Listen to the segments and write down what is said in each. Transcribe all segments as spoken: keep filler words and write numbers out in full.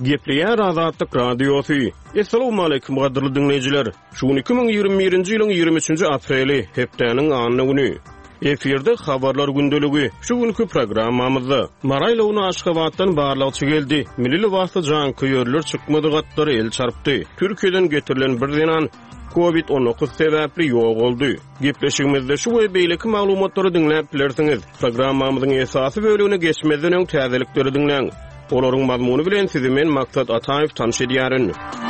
Gepleýär Azatlyk Radiosu. Assalamu alaykum gaderly dinleýijiler. Şu iki bin ýygrimi birinji ýylyň ýygrimi üçinji apreli hepdeniň anyny güni. Eferde habarlar gündeligi. Şu günkü programmamyzda Marayla uny Aşgabatdan barlagçy geldi. Milli wagtda jan köýerler çykmady gatlary el çarpdy. Türkiýeden getirilen bir denan covid on dokuz sebäpli ýok boldy. Gepleşigimizde şu we beýleki maglumatlary dinläp bilersiňiz. Programmamyzyň esasy bölügine geçmeden öň täzelikleri dinleň. Olaryň mazmuny bilen sizi men Maksat Ataýew tanış edýärin.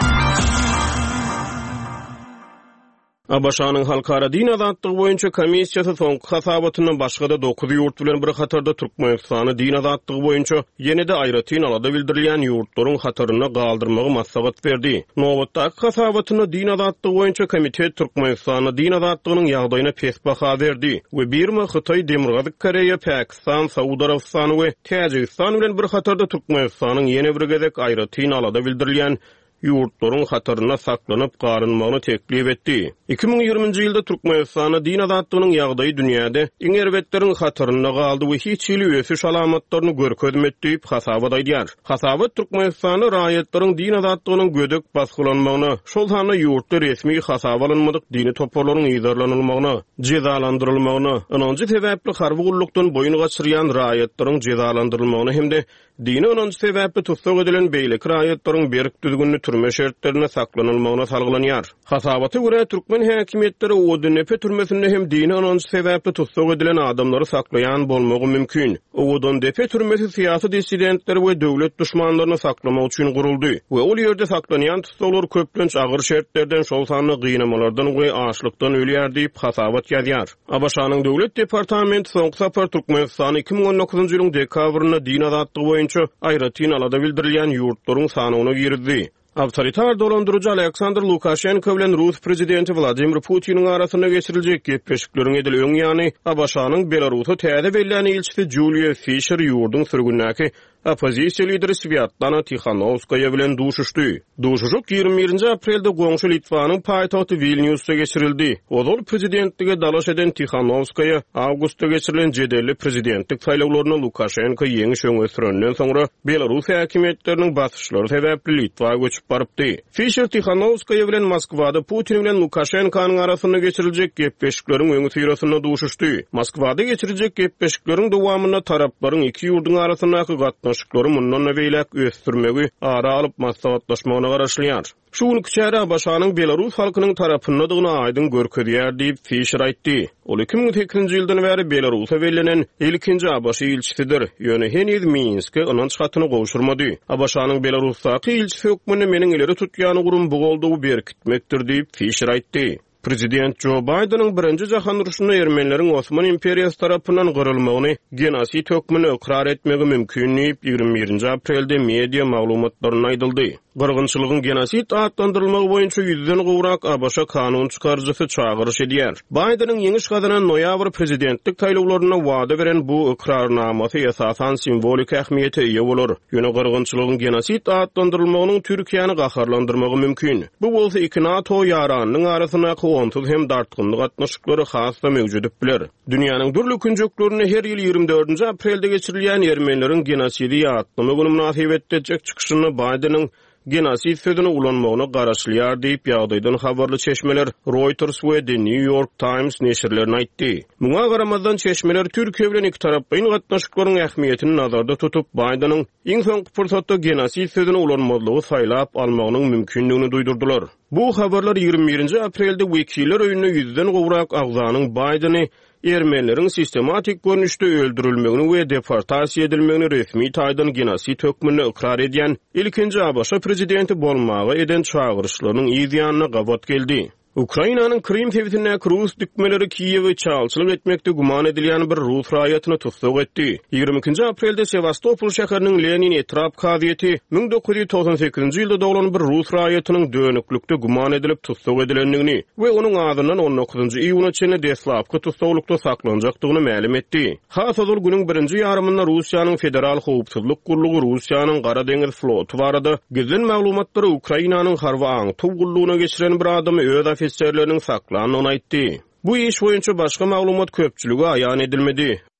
Abaşanyň halkara din azatlygy boýunça komissiýasy soňky hasabatyny başga-da dokuz ýurt bilen bir hatarda Türkmenistany din azatlygy boýunça ýene-de aýratyn alada bildirilýän ýurtlaryň hataryna galdyrmagy maslahat berdi. Nowatdaky hasabatyny din azatlygy boýunça komitet Türkmenistany din azatlygynyň ýagdaýyna pes baha berdi we Birma, Hytaý, Demirgazyk Koreýa, Pakistan, Saudy Arabistany we Täjikistan bilen bir hatarda Türkmenistanyň ýene bir gezek aýratyn alada bildirilýän ýurtlaryň hataryna saklanyp garynmagyny teklip etdi. iki bin ýygrimiňji ýylda Türkmenistany din azatlygynyň ýagdaýy dünýäde iň erbetleriň hataryna galdy we hiç ýyly ösüş alamatlaryny görkezmetdi diýip hasabat aýdýar. Hasabat Türkmenistany raýatlaryň din azatlygynyň gödek basgylanmagyna, şol hany ýurtda resmi hasabalanmadyk dini toparlaryň ýydarlanylmagyna, jezalandyrylmagyna, onuncu sebäpli harby gullukdan boyun gaçyrýan raýatlaryň jezalandyrylmagyna hemde dini onuncu sebäpli tutsak edilen beýleki raýatlaryň berk düzgünli türme şertlerine saklanylmagyna salgılanýar. Hasabata görä Türkmen häkimetleri o dönepe türmesinde hem dini onuncu sebäpli tutsak edilen adamlary saklayan bolmagy mümkin. O dönepe türmesi siýasy dissidentleri we döwlet düşmanlaryny saklamak üçin guruldy we ol ýerde saklanýan tutsaklar köplenç agyr şertlerden, şol sanly gynamalardan we açlykdan ölýär diýip hasabat ýazýar. Abaşanyň döwlet departamenti soňky sapar Türkmenistany iki bin on dokuzuncu ýylyň dekabryna din azatlygy boýunça aýratyn alada bildirilýän ýurtlaryň sanyny girdi. Awtoritar dolandırıcı Aleksandr Lukashenko bilen Rus prezidenti Vladimir Putin'in arasında geçirilecek gepleşiklerin edilýän ýany Abaşanyň Belarus'a täze belläni elçisi Julia Fischer ýurdun sürgünäki opozisiýa lideri Sviatlana Tikhanovskaya bilen duşuşdy. Duşuşuk ýygrimi birinji aprelde goňşy Litvanyň paýtagty Vilniusda geçirildi. Ozal prezidentlige dalaş eden Tikhanovskaya awgustda geçirilen jedelli prezidentlik saýlawlaryna Lukashenko ýeňi şöňe sürenden soňra Belarus häkimetleriniň basyşlary sebäpli Litwaga göçüp barypdy. Fischer Tikhanovskaya bilen Moskwada Putin bilen Lukashenkonyň arasynda geçiriljek gepleşikleriň öňü syrasynda duşuşdy. Moskwada geçiriljek gepleşikleriň dowamyna taraplaryň iki ýurdun arasyndaky gatnaşyklary mundan beýlek ösdürmegi ara alyp maslahatlaşmagyna garaşlýar. Şu gün küçäri Abaşanyň Belarus halkynyň tarapyndadygyny aýdyn görkezýär diýip Fischer aýtdy. Ol iki bin sekizinji ýyldan bäri Belarusa berlenen ilkinji Abaşy ilçisidir. Ýöne henüz Minske onuň çatyny gowşurmady. Abaşanyň Belarusdaky ilçisi hökmüni meniň ileri tutýany gurum bu golda berkitmekdir diýip Fischer aýtdy. Prezident Joe Biden'ın birinci jahan uruşunda Ermenilerin Osman imperiyası tarafından gırılmagyny genosit hökmüni ikrar etmegi mümkin diýip ýygrimi birinji aprelde media maglumatlaryna aýdyldy. Gyrgynçylygyň genosit adlandyrylmagy boýunça ýüzden gowrak Abaşa kanun çykarjysy çagyryş edýär. Biden'ın ýeňiş gazanan noýabr prezidentlik taýlawlaryna wada beren bu ikrarnamasy esasan simbolik ähmiýete ýa bolar. Ýöne gyrgynçylygyň genosit adlandyrylmagynyň Türkiýany gaharlandyrmagy mümkin. Bu bolsa iki NATO ýaranynyň arasyndaky onsuz hem dartgynlyk gatnaşyklary hasda mewjud biler. Dünýäniň dürli künjeklerini her ýyl ýygrimi dördünji aprelde geçirilýän Ermenileriň genosidi ýatlama güni münasibetde çykşyny Biden'ın genosit sözüne ulanmagyna garaşlýar diýip ýagdaýdan habarly çeşmeler Reuters we The New York Times neşirlerini aýtdy. Muňa garamazdan çeşmeler Türkiýe bilen iki tarapyň gatnaşyklaryň ähmiýetini nazarda tutup Biden'ın iň soňky pursatda genosit sözüne ulanmalygy saýlap almagynyň mümkinligini duýdurdylar. Bu habarlar ýygrimi birinji aprelde wekiller öýüne ýüzden gowrak agzanyň Biden'i Ermenileriň sistematik görnüşde öldürilmegini we deportasiýa edilmegini resmi taýdan genosit hökmüni ikrar edýän ilkinji Abaşa prezidenti bolmagy eden çagyryşlarynyň ýygyanyna gabat geldi. Ukrainanyň Krim täwitindäki Rus dükmeleri Kiýewe çalçylyk etmekde guman edilýän bir Rus raýatyny tutsak etdi. ýygrimi ikinji aprelde Sevastopol şäheriniň Lenin etrap gazieti bin dokuz ýüz toksan sekizinji ýylda doglan bir Rus raýatynyň dönüklükde guman edilip tutsak edilendigini we onuň adyndan on dokuzunju iýuna çenli deslapky tutsaklykda saklanjakdygyny ma'lum etdi. Hasazul günüň birinji ýarymynda Russiýanyň federal howpsuzlyk gurulugy Russiýanyň Gara deňiz floty barada gizlen maglumatlary Ukrainanyň harby aňtyw gullugyna geçiren bir adamy öz ofisierleriniň saklanyny aýtdy. Bu iş boýunça başga maglumat köpçüligi aýan edilmedi.